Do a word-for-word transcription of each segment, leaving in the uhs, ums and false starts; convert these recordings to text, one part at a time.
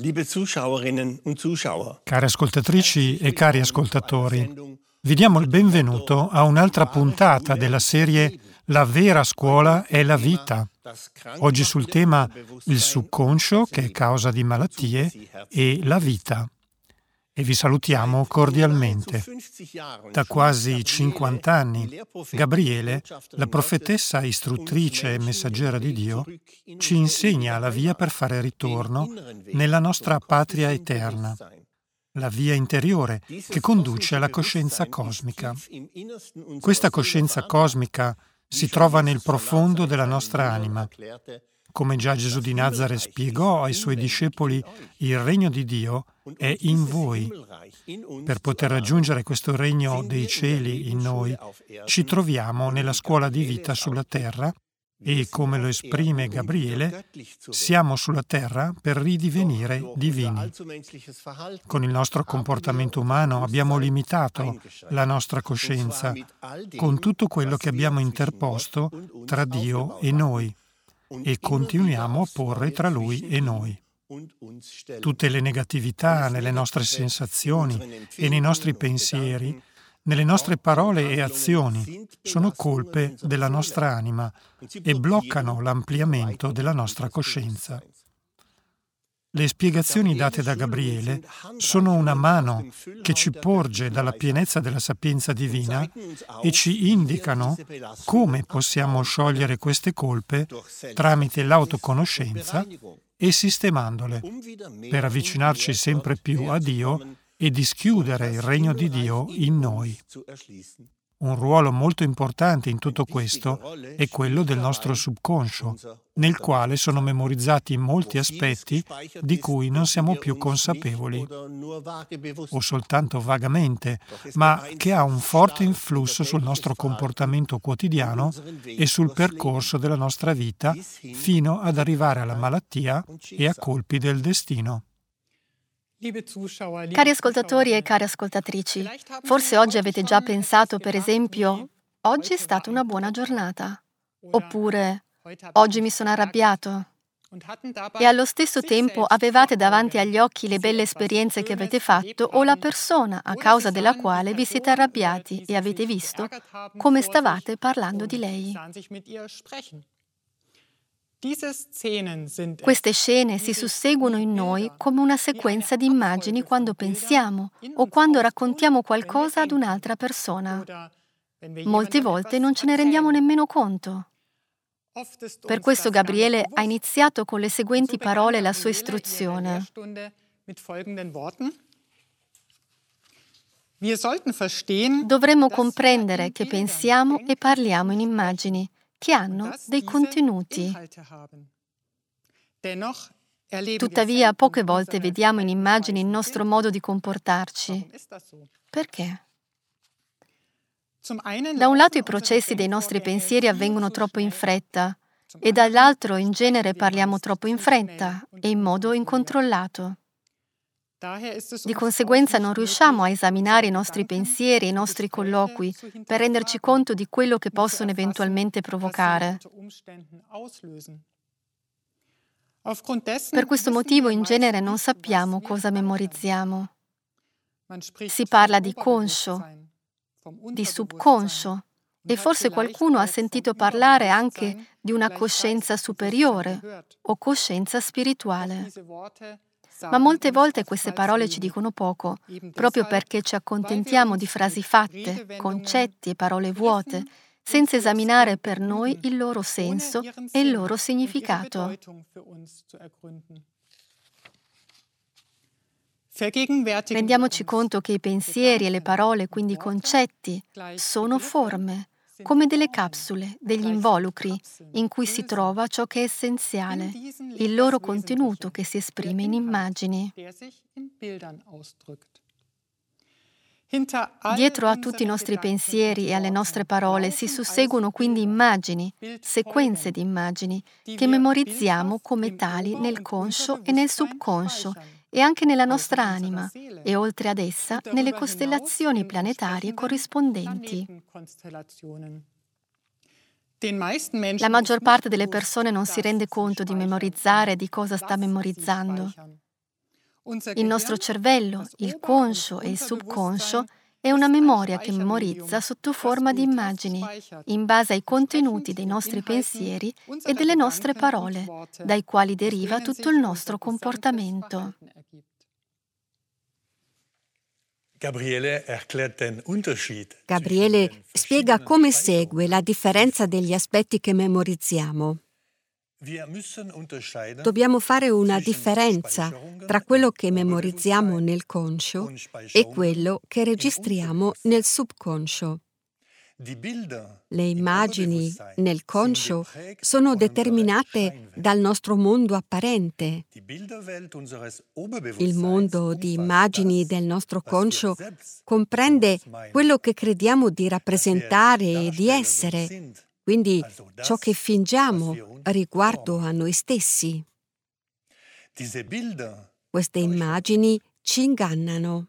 Liebe Zuschauerinnen und Zuschauer. Care ascoltatrici e cari ascoltatori, vi diamo il benvenuto a un'altra puntata della serie La vera scuola è la vita. Oggi sul tema il subconscio, che è causa di malattie, e la vita. E vi salutiamo cordialmente. Da quasi cinquanta anni, Gabriele, la profetessa istruttrice e messaggera di Dio, ci insegna la via per fare ritorno nella nostra patria eterna, la via interiore che conduce alla coscienza cosmica. Questa coscienza cosmica si trova nel profondo della nostra anima. Come già Gesù di Nazareth spiegò ai suoi discepoli, il regno di Dio è in voi. Per poter raggiungere questo regno dei cieli in noi, ci troviamo nella scuola di vita sulla terra e, come lo esprime Gabriele, siamo sulla terra per ridivenire divini. Con il nostro comportamento umano abbiamo limitato la nostra coscienza con tutto quello che abbiamo interposto tra Dio e noi e continuiamo a porre tra Lui e noi. Tutte le negatività nelle nostre sensazioni e nei nostri pensieri, nelle nostre parole e azioni, sono colpe della nostra anima e bloccano l'ampliamento della nostra coscienza. Le spiegazioni date da Gabriele sono una mano che ci porge dalla pienezza della sapienza divina e ci indicano come possiamo sciogliere queste colpe tramite l'autoconoscenza e sistemandole, per avvicinarci sempre più a Dio e dischiudere il regno di Dio in noi. Un ruolo molto importante in tutto questo è quello del nostro subconscio, nel quale sono memorizzati molti aspetti di cui non siamo più consapevoli, o soltanto vagamente, ma che ha un forte influsso sul nostro comportamento quotidiano e sul percorso della nostra vita fino ad arrivare alla malattia e a colpi del destino. Cari ascoltatori e care ascoltatrici, forse oggi avete già pensato, per esempio, oggi è stata una buona giornata, oppure oggi mi sono arrabbiato. E allo stesso tempo avevate davanti agli occhi le belle esperienze che avete fatto o la persona a causa della quale vi siete arrabbiati e avete visto come stavate parlando di lei. Queste scene si susseguono in noi come una sequenza di immagini quando pensiamo o quando raccontiamo qualcosa ad un'altra persona. Molte volte non ce ne rendiamo nemmeno conto. Per questo Gabriele ha iniziato con le seguenti parole la sua istruzione. Dovremmo comprendere che pensiamo e parliamo in immagini che hanno dei contenuti. Tuttavia, poche volte vediamo in immagini il nostro modo di comportarci. Perché? Da un lato i processi dei nostri pensieri avvengono troppo in fretta e dall'altro in genere parliamo troppo in fretta e in modo incontrollato. Di conseguenza non riusciamo a esaminare i nostri pensieri e i nostri colloqui per renderci conto di quello che possono eventualmente provocare. Per questo motivo in genere non sappiamo cosa memorizziamo. Si parla di conscio, di subconscio e forse qualcuno ha sentito parlare anche di una coscienza superiore o coscienza spirituale. Ma molte volte queste parole ci dicono poco, proprio perché ci accontentiamo di frasi fatte, concetti e parole vuote, senza esaminare per noi il loro senso e il loro significato. Rendiamoci conto che i pensieri e le parole, quindi i concetti, sono forme, come delle capsule, degli involucri, in cui si trova ciò che è essenziale, il loro contenuto che si esprime in immagini. Dietro a tutti i nostri pensieri e alle nostre parole si susseguono quindi immagini, sequenze di immagini, che memorizziamo come tali nel conscio e nel subconscio, e anche nella nostra anima, e oltre ad essa nelle costellazioni planetarie corrispondenti. La maggior parte delle persone non si rende conto di memorizzare e di cosa sta memorizzando. Il nostro cervello, il conscio e il subconscio, è una memoria che memorizza sotto forma di immagini, in base ai contenuti dei nostri pensieri e delle nostre parole, dai quali deriva tutto il nostro comportamento. Gabriele spiega come segue la differenza degli aspetti che memorizziamo. Dobbiamo fare una differenza tra quello che memorizziamo nel conscio e quello che registriamo nel subconscio. Le immagini nel conscio sono determinate dal nostro mondo apparente. Il mondo di immagini del nostro conscio comprende quello che crediamo di rappresentare e di essere, quindi ciò che fingiamo riguardo a noi stessi. Queste immagini ci ingannano.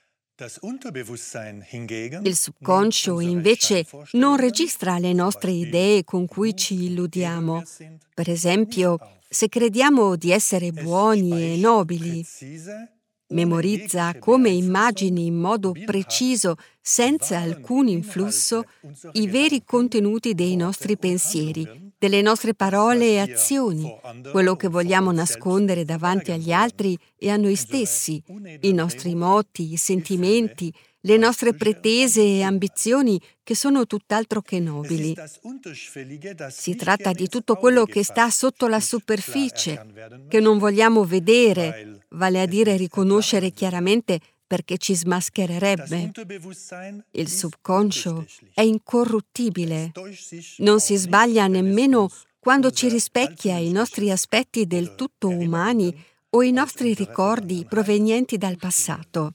Il subconscio invece non registra le nostre idee con cui ci illudiamo. Per esempio, se crediamo di essere buoni e nobili, memorizza come immagini in modo preciso, senza alcun influsso, i veri contenuti dei nostri pensieri, delle nostre parole e azioni, quello che vogliamo nascondere davanti agli altri e a noi stessi, i nostri moti, i sentimenti, le nostre pretese e ambizioni che sono tutt'altro che nobili. Si tratta di tutto quello che sta sotto la superficie, che non vogliamo vedere, vale a dire riconoscere chiaramente perché ci smaschererebbe. Il subconscio è incorruttibile, non si sbaglia nemmeno quando ci rispecchia i nostri aspetti del tutto umani o i nostri ricordi provenienti dal passato.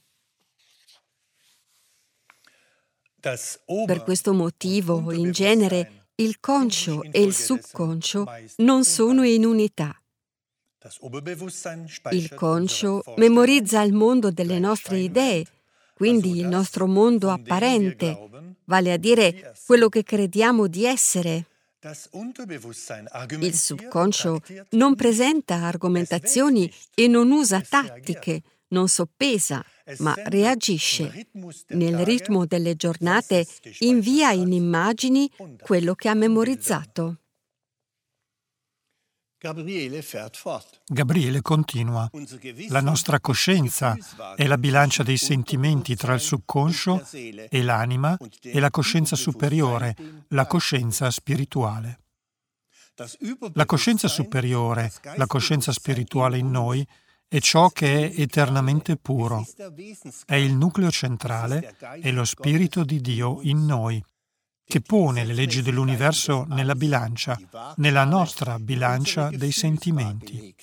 Per questo motivo, in genere, il conscio e il subconscio non sono in unità. Il conscio memorizza il mondo delle nostre idee, quindi il nostro mondo apparente, vale a dire quello che crediamo di essere. Il subconscio non presenta argomentazioni e non usa tattiche, non soppesa, ma reagisce. Nel ritmo delle giornate invia in immagini quello che ha memorizzato. Gabriele continua. La nostra coscienza è la bilancia dei sentimenti tra il subconscio e l'anima e la coscienza superiore, la coscienza spirituale. La coscienza superiore, la coscienza spirituale in noi, è ciò che è eternamente puro. È il nucleo centrale, è lo Spirito di Dio in noi, che pone le leggi dell'universo nella bilancia, nella nostra bilancia dei sentimenti.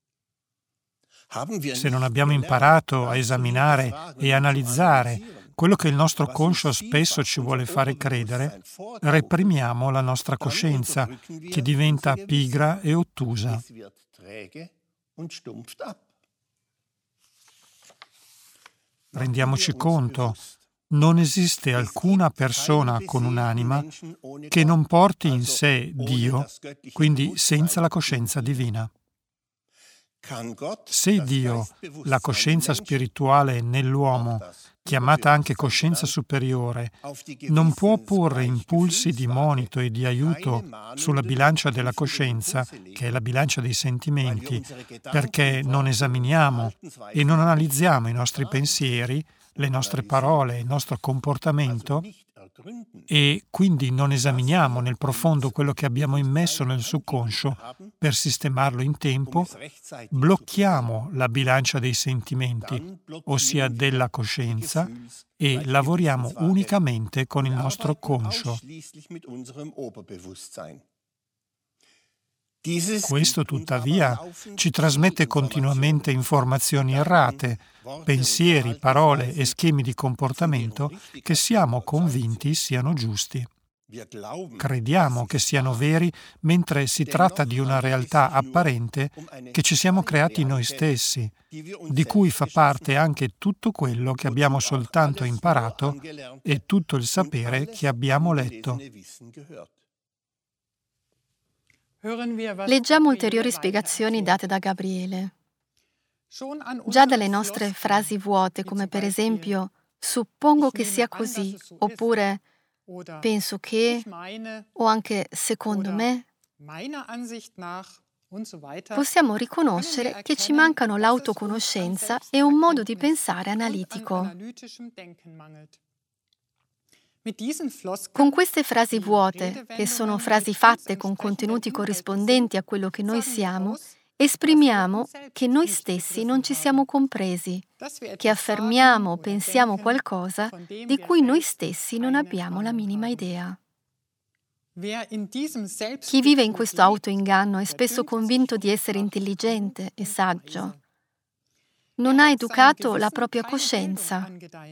Se non abbiamo imparato a esaminare e analizzare quello che il nostro conscio spesso ci vuole fare credere, reprimiamo la nostra coscienza, che diventa pigra e ottusa. Rendiamoci conto, non esiste alcuna persona con un'anima che non porti in sé Dio, quindi senza la coscienza divina. Se Dio, la coscienza spirituale nell'uomo, chiamata anche coscienza superiore, non può porre impulsi di monito e di aiuto sulla bilancia della coscienza, che è la bilancia dei sentimenti, perché non esaminiamo e non analizziamo i nostri pensieri, le nostre parole, il nostro comportamento, e quindi non esaminiamo nel profondo quello che abbiamo immesso nel subconscio per sistemarlo in tempo, blocchiamo la bilancia dei sentimenti, ossia della coscienza, e lavoriamo unicamente con il nostro conscio. Questo, tuttavia, ci trasmette continuamente informazioni errate, pensieri, parole e schemi di comportamento che siamo convinti siano giusti. Crediamo che siano veri, mentre si tratta di una realtà apparente che ci siamo creati noi stessi, di cui fa parte anche tutto quello che abbiamo soltanto imparato e tutto il sapere che abbiamo letto. Leggiamo ulteriori spiegazioni date da Gabriele. Già dalle nostre frasi vuote, come per esempio suppongo che sia così, oppure penso che, o anche secondo me, possiamo riconoscere che ci mancano l'autoconoscenza e un modo di pensare analitico. Con queste frasi vuote, che sono frasi fatte con contenuti corrispondenti a quello che noi siamo, esprimiamo che noi stessi non ci siamo compresi, che affermiamo o pensiamo qualcosa di cui noi stessi non abbiamo la minima idea. Chi vive in questo autoinganno è spesso convinto di essere intelligente e saggio. Non ha educato la propria coscienza.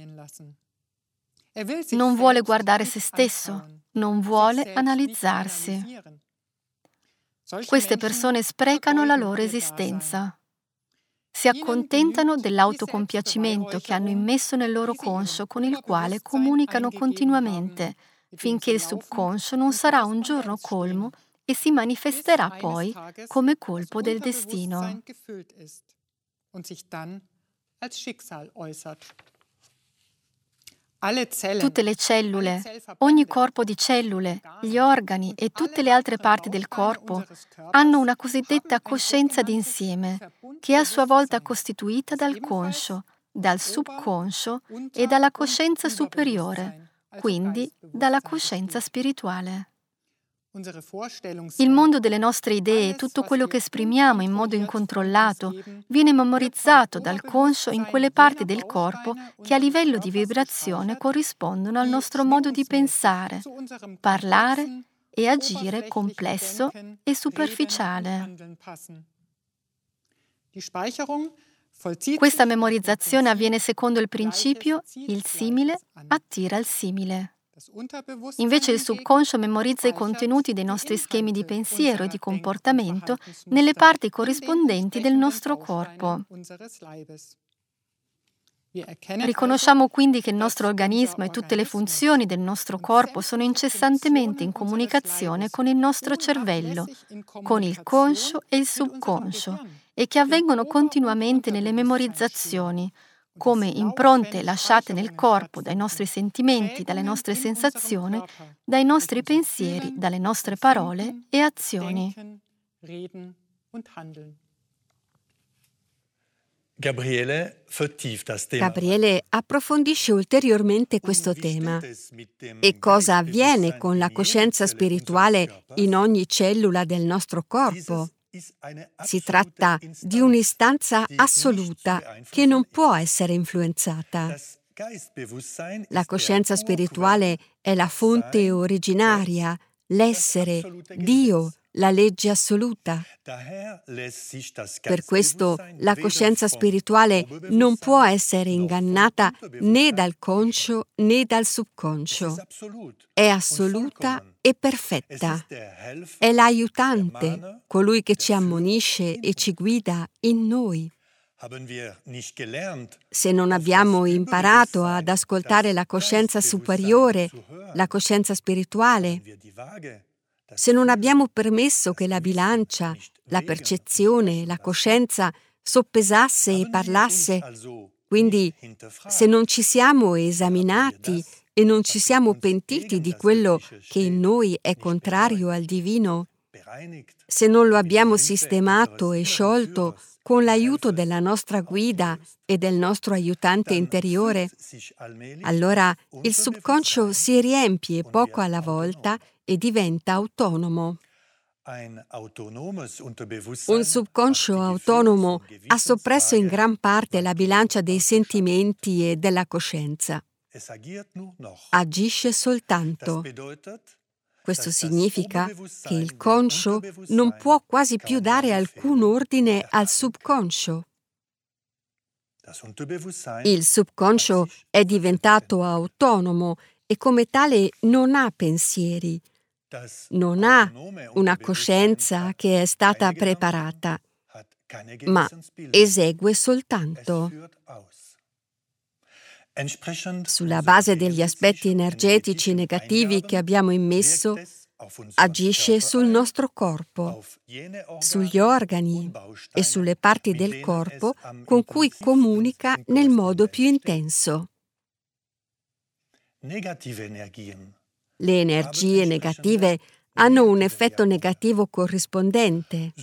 Non vuole guardare se stesso, non vuole analizzarsi. Queste persone sprecano la loro esistenza. Si accontentano dell'autocompiacimento che hanno immesso nel loro conscio, con il quale comunicano continuamente, finché il subconscio non sarà un giorno colmo e si manifesterà poi come colpo del destino. Tutte le cellule, ogni corpo di cellule, gli organi e tutte le altre parti del corpo hanno una cosiddetta coscienza d'insieme, che è a sua volta costituita dal conscio, dal subconscio e dalla coscienza superiore, quindi dalla coscienza spirituale. Il mondo delle nostre idee, tutto quello che esprimiamo in modo incontrollato, viene memorizzato dal conscio in quelle parti del corpo che a livello di vibrazione corrispondono al nostro modo di pensare, parlare e agire complesso e superficiale. Questa memorizzazione avviene secondo il principio il simile attira il simile. Invece il subconscio memorizza i contenuti dei nostri schemi di pensiero e di comportamento nelle parti corrispondenti del nostro corpo. Riconosciamo quindi che il nostro organismo e tutte le funzioni del nostro corpo sono incessantemente in comunicazione con il nostro cervello, con il conscio e il subconscio, e che avvengono continuamente nelle memorizzazioni, come impronte lasciate nel corpo dai nostri sentimenti, dalle nostre sensazioni, dai nostri pensieri, dalle nostre parole e azioni. Gabriele Gabriele approfondisce ulteriormente questo tema. E cosa avviene con la coscienza spirituale in ogni cellula del nostro corpo? Si tratta di un'istanza assoluta che non può essere influenzata. La coscienza spirituale è la fonte originaria, l'essere, Dio, la legge assoluta. Per questo la coscienza spirituale non può essere ingannata né dal conscio né dal subconscio. È assoluta e perfetta. È l'aiutante, colui che ci ammonisce e ci guida in noi. Se non abbiamo imparato ad ascoltare la coscienza superiore, la coscienza spirituale, se non abbiamo permesso che la bilancia, la percezione, la coscienza soppesasse e parlasse, quindi se non ci siamo esaminati e non ci siamo pentiti di quello che in noi è contrario al divino, se non lo abbiamo sistemato e sciolto con l'aiuto della nostra guida e del nostro aiutante interiore, allora il subconscio si riempie poco alla volta e diventa autonomo. Un subconscio autonomo ha soppresso in gran parte la bilancia dei sentimenti e della coscienza. Agisce soltanto. Questo significa che il conscio non può quasi più dare alcun ordine al subconscio. Il subconscio è diventato autonomo e come tale non ha pensieri, non ha una coscienza che è stata preparata, ma esegue soltanto. Sulla base degli aspetti energetici negativi che abbiamo immesso, agisce sul nostro corpo, sugli organi e sulle parti del corpo con cui comunica nel modo più intenso. Le energie negative hanno un effetto negativo corrispondente.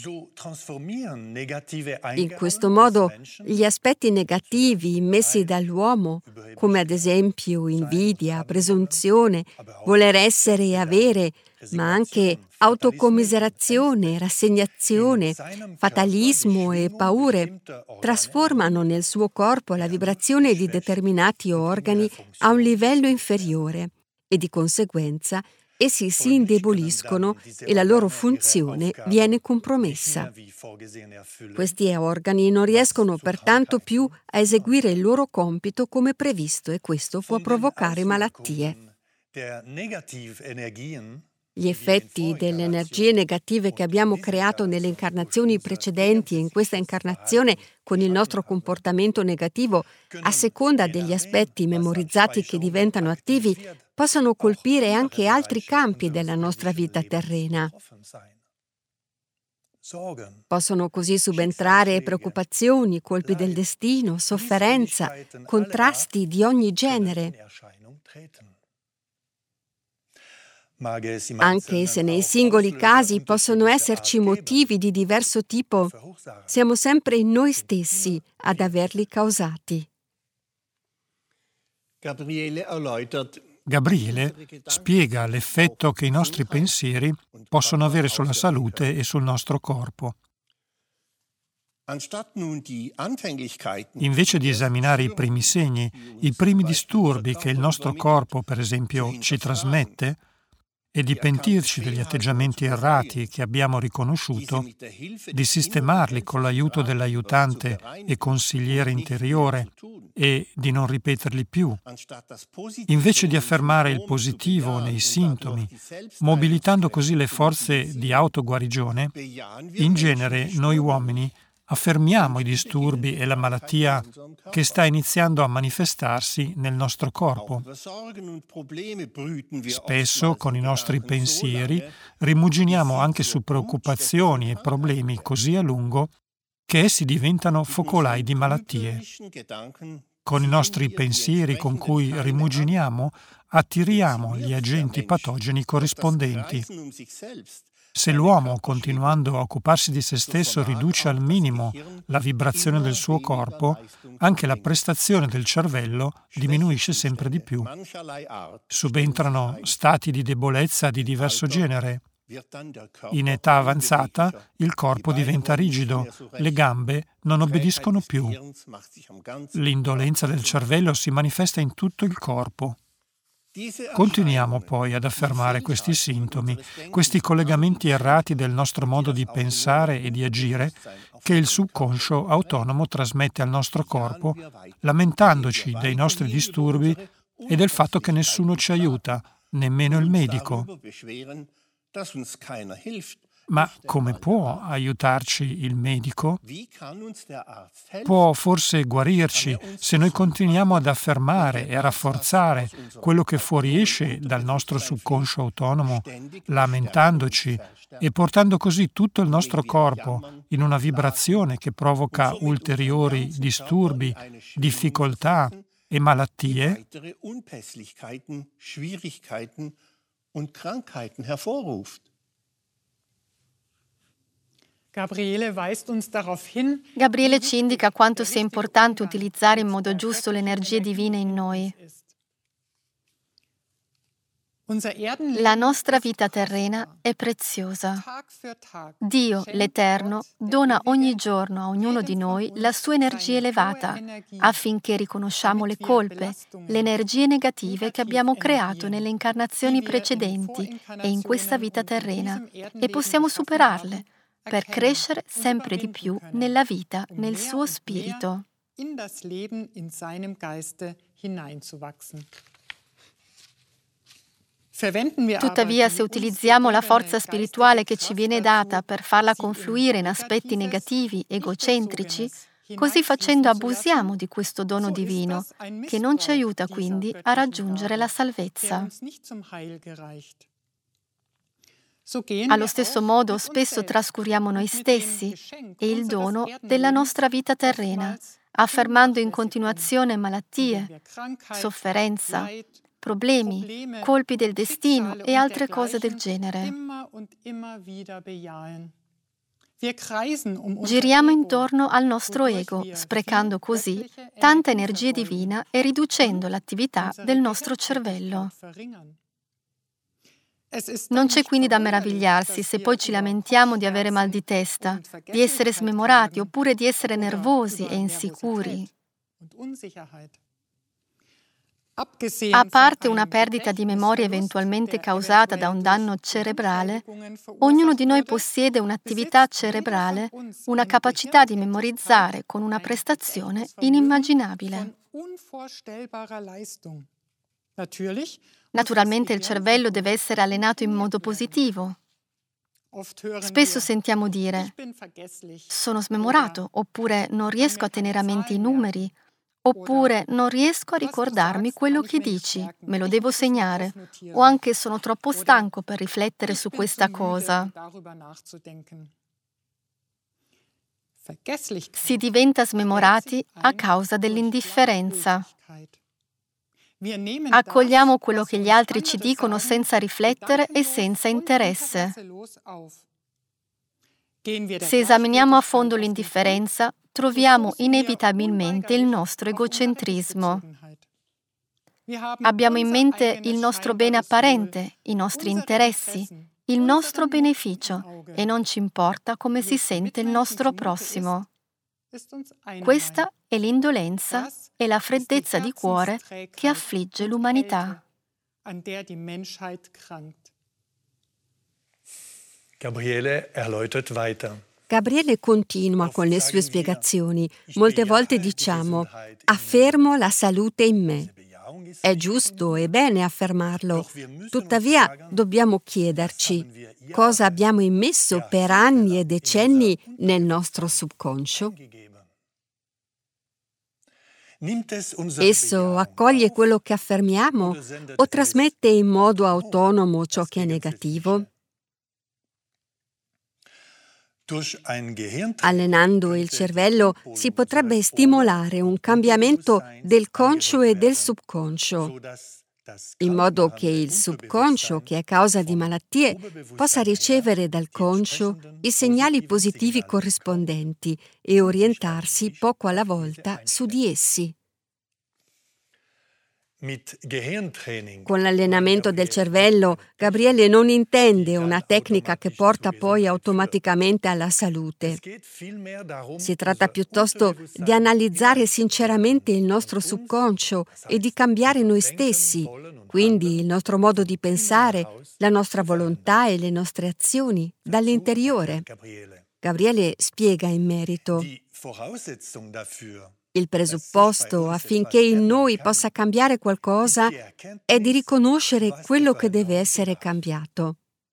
In questo modo, gli aspetti negativi immessi dall'uomo, come ad esempio invidia, presunzione, voler essere e avere, ma anche autocommiserazione, rassegnazione, fatalismo e paure, trasformano nel suo corpo la vibrazione di determinati organi a un livello inferiore e di conseguenza essi si indeboliscono e la loro funzione viene compromessa. Questi organi non riescono pertanto più a eseguire il loro compito come previsto e questo può provocare malattie. Gli effetti delle energie negative che abbiamo creato nelle incarnazioni precedenti e in questa incarnazione con il nostro comportamento negativo, a seconda degli aspetti memorizzati che diventano attivi, possono colpire anche altri campi della nostra vita terrena. Possono così subentrare preoccupazioni, colpi del destino, sofferenza, contrasti di ogni genere. Anche se nei singoli casi possono esserci motivi di diverso tipo, siamo sempre noi stessi ad averli causati. Gabriele spiega l'effetto che i nostri pensieri possono avere sulla salute e sul nostro corpo. Invece di esaminare i primi segni, i primi disturbi che il nostro corpo, per esempio, ci trasmette, e di pentirci degli atteggiamenti errati che abbiamo riconosciuto, di sistemarli con l'aiuto dell'aiutante e consigliere interiore e di non ripeterli più, invece di affermare il positivo nei sintomi, mobilitando così le forze di autoguarigione, in genere noi uomini affermiamo i disturbi e la malattia che sta iniziando a manifestarsi nel nostro corpo. Spesso con i nostri pensieri rimuginiamo anche su preoccupazioni e problemi così a lungo che essi diventano focolai di malattie. Con i nostri pensieri con cui rimuginiamo attiriamo gli agenti patogeni corrispondenti. Se l'uomo, continuando a occuparsi di se stesso, riduce al minimo la vibrazione del suo corpo, anche la prestazione del cervello diminuisce sempre di più. Subentrano stati di debolezza di diverso genere. In età avanzata il corpo diventa rigido, le gambe non obbediscono più. L'indolenza del cervello si manifesta in tutto il corpo. Continuiamo poi ad affermare questi sintomi, questi collegamenti errati del nostro modo di pensare e di agire che il subconscio autonomo trasmette al nostro corpo, lamentandoci dei nostri disturbi e del fatto che nessuno ci aiuta, nemmeno il medico. Ma come può aiutarci il medico? Può forse guarirci se noi continuiamo ad affermare e a rafforzare quello che fuoriesce dal nostro subconscio autonomo, lamentandoci e portando così tutto il nostro corpo in una vibrazione che provoca ulteriori disturbi, difficoltà e malattie? Gabriele ci indica quanto sia importante utilizzare in modo giusto le energie divine in noi. La nostra vita terrena è preziosa. Dio, l'Eterno, dona ogni giorno a ognuno di noi la sua energia elevata, affinché riconosciamo le colpe, le energie negative che abbiamo creato nelle incarnazioni precedenti e in questa vita terrena, e possiamo superarle, per crescere sempre di più nella vita, nel suo spirito. Tuttavia, se utilizziamo la forza spirituale che ci viene data per farla confluire in aspetti negativi, egocentrici, così facendo abusiamo di questo dono divino, che non ci aiuta quindi a raggiungere la salvezza. Allo stesso modo spesso trascuriamo noi stessi e il dono della nostra vita terrena, affermando in continuazione malattie, sofferenza, problemi, colpi del destino e altre cose del genere. Giriamo intorno al nostro ego, sprecando così tanta energia divina e riducendo l'attività del nostro cervello. Non c'è quindi da meravigliarsi se poi ci lamentiamo di avere mal di testa, di essere smemorati oppure di essere nervosi e insicuri. A parte una perdita di memoria eventualmente causata da un danno cerebrale, ognuno di noi possiede un'attività cerebrale, una capacità di memorizzare con una prestazione inimmaginabile. Naturalmente il cervello deve essere allenato in modo positivo. Spesso sentiamo dire «sono smemorato» oppure «non riesco a tenere a mente i numeri» oppure «non riesco a ricordarmi quello che dici, me lo devo segnare» o anche «sono troppo stanco per riflettere su questa cosa». Si diventa smemorati a causa dell'indifferenza. Accogliamo quello che gli altri ci dicono senza riflettere e senza interesse. Se esaminiamo a fondo l'indifferenza, troviamo inevitabilmente il nostro egocentrismo. Abbiamo in mente il nostro bene apparente, i nostri interessi, il nostro beneficio e non ci importa come si sente il nostro prossimo. Questa è l'indolenza e la freddezza di cuore che affligge l'umanità. Gabriele erläutert weiter. Gabriele continua con le sue spiegazioni. Molte volte diciamo «affermo la salute in me». È giusto e bene affermarlo. Tuttavia dobbiamo chiederci cosa abbiamo immesso per anni e decenni nel nostro subconscio. Esso accoglie quello che affermiamo o trasmette in modo autonomo ciò che è negativo? Allenando il cervello si potrebbe stimolare un cambiamento del conscio e del subconscio, in modo che il subconscio, che è causa di malattie, possa ricevere dal conscio i segnali positivi corrispondenti e orientarsi poco alla volta su di essi. Con l'allenamento del cervello, Gabriele non intende una tecnica che porta poi automaticamente alla salute. Si tratta piuttosto di analizzare sinceramente il nostro subconscio e di cambiare noi stessi, quindi il nostro modo di pensare, la nostra volontà e le nostre azioni, dall'interiore. Gabriele spiega in merito. Il presupposto affinché in noi possa cambiare qualcosa è di riconoscere quello che deve essere cambiato.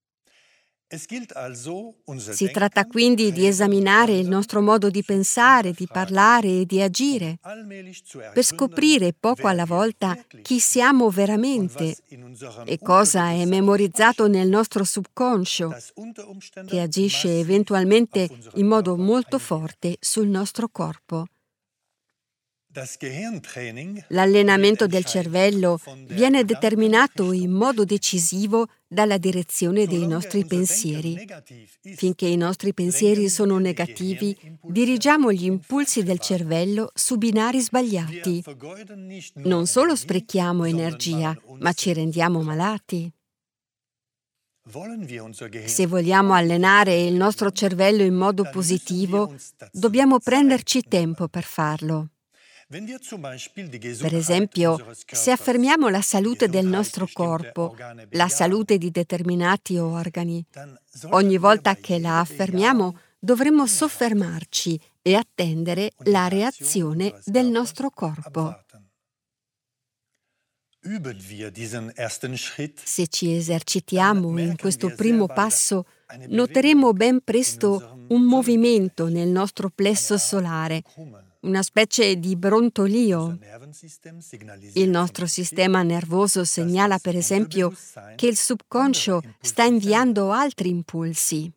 Si tratta quindi di esaminare il nostro modo di pensare, di parlare e di agire, per scoprire poco alla volta chi siamo veramente e cosa è memorizzato nel nostro subconscio, che agisce eventualmente in modo molto forte sul nostro corpo. L'allenamento del cervello viene determinato in modo decisivo dalla direzione dei nostri pensieri. Finché i nostri pensieri sono negativi, dirigiamo gli impulsi del cervello su binari sbagliati. Non solo sprechiamo energia, ma ci rendiamo malati. Se vogliamo allenare il nostro cervello in modo positivo, dobbiamo prenderci tempo per farlo. Per esempio, se affermiamo la salute del nostro corpo, la salute di determinati organi, ogni volta che la affermiamo dovremmo soffermarci e attendere la reazione del nostro corpo. Se ci esercitiamo in questo primo passo, noteremo ben presto un movimento nel nostro plesso solare, una specie di brontolio. Il nostro sistema nervoso segnala, per esempio, che il subconscio sta inviando altri impulsi.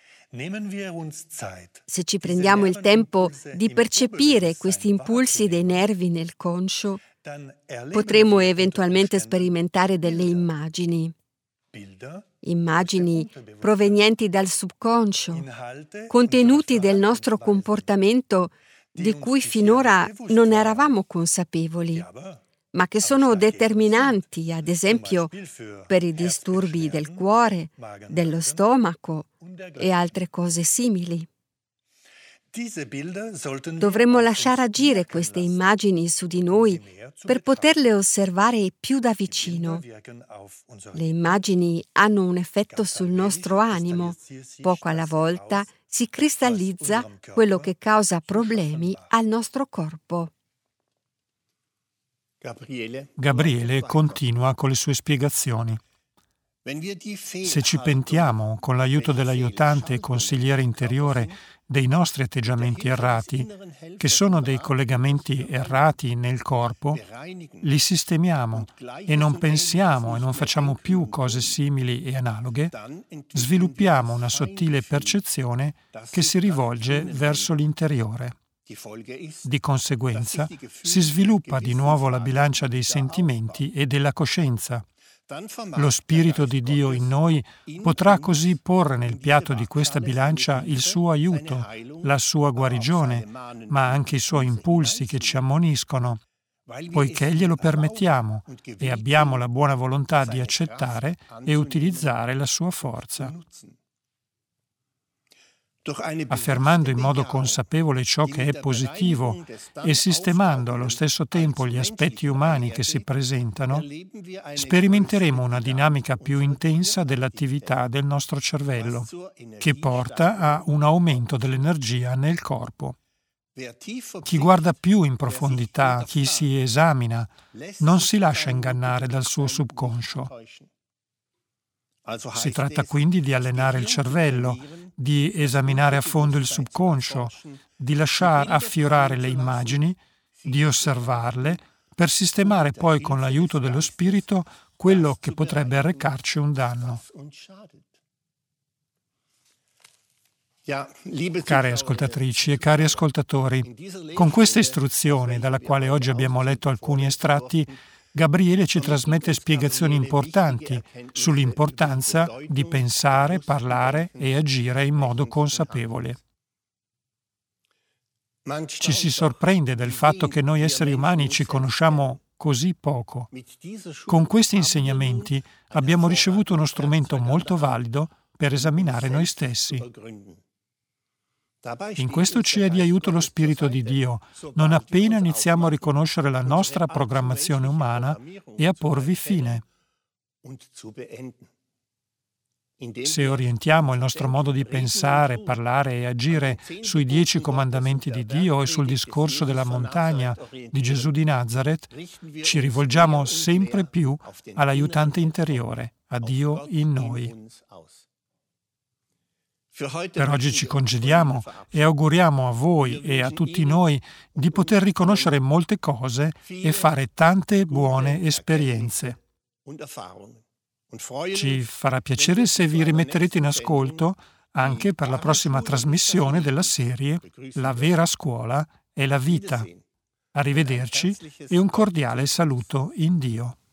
Se ci prendiamo il tempo di percepire questi impulsi dei nervi nel conscio, potremo eventualmente sperimentare delle immagini. Immagini provenienti dal subconscio, contenuti del nostro comportamento di cui finora non eravamo consapevoli, ma che sono determinanti, ad esempio, per i disturbi del cuore, dello stomaco e altre cose simili. Dovremmo lasciare agire queste immagini su di noi per poterle osservare più da vicino. Le immagini hanno un effetto sul nostro animo. Poco alla volta si cristallizza quello che causa problemi al nostro corpo. Gabriele continua con le sue spiegazioni. Se ci pentiamo con l'aiuto dell'aiutante e consigliere interiore dei nostri atteggiamenti errati, che sono dei collegamenti errati nel corpo, li sistemiamo e non pensiamo e non facciamo più cose simili e analoghe, sviluppiamo una sottile percezione che si rivolge verso l'interiore. Di conseguenza, si sviluppa di nuovo la bilancia dei sentimenti e della coscienza. Lo Spirito di Dio in noi potrà così porre nel piatto di questa bilancia il suo aiuto, la sua guarigione, ma anche i suoi impulsi che ci ammoniscono, poiché glielo permettiamo e abbiamo la buona volontà di accettare e utilizzare la sua forza. Affermando in modo consapevole ciò che è positivo e sistemando allo stesso tempo gli aspetti umani che si presentano, sperimenteremo una dinamica più intensa dell'attività del nostro cervello, che porta a un aumento dell'energia nel corpo. Chi guarda più in profondità, chi si esamina, non si lascia ingannare dal suo subconscio. Si tratta quindi di allenare il cervello, di esaminare a fondo il subconscio, di lasciar affiorare le immagini, di osservarle, per sistemare poi con l'aiuto dello Spirito quello che potrebbe arrecarci un danno. Care ascoltatrici e cari ascoltatori, con questa istruzione, dalla quale oggi abbiamo letto alcuni estratti, Gabriele ci trasmette spiegazioni importanti sull'importanza di pensare, parlare e agire in modo consapevole. Ci si sorprende del fatto che noi esseri umani ci conosciamo così poco. Con questi insegnamenti abbiamo ricevuto uno strumento molto valido per esaminare noi stessi. In questo ci è di aiuto lo Spirito di Dio, non appena iniziamo a riconoscere la nostra programmazione umana e a porvi fine. Se orientiamo il nostro modo di pensare, parlare e agire sui dieci comandamenti di Dio e sul discorso della montagna di Gesù di Nazaret, ci rivolgiamo sempre più all'aiutante interiore, a Dio in noi. Per oggi ci congediamo e auguriamo a voi e a tutti noi di poter riconoscere molte cose e fare tante buone esperienze. Ci farà piacere se vi rimetterete in ascolto anche per la prossima trasmissione della serie La vera scuola è la vita. Arrivederci e un cordiale saluto in Dio.